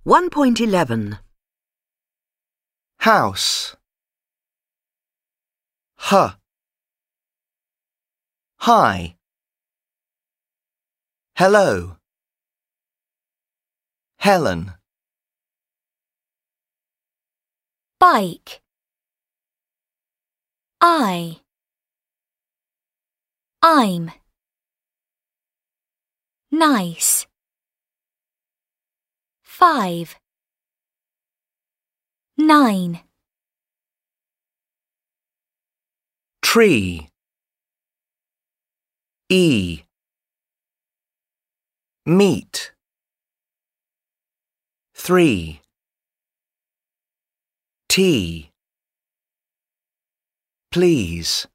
1.11. House. H. Hi. Hello. Helen. Bike. I'm. Nice. 5. 9. Tree. E. Meet. 3. Tea. Please.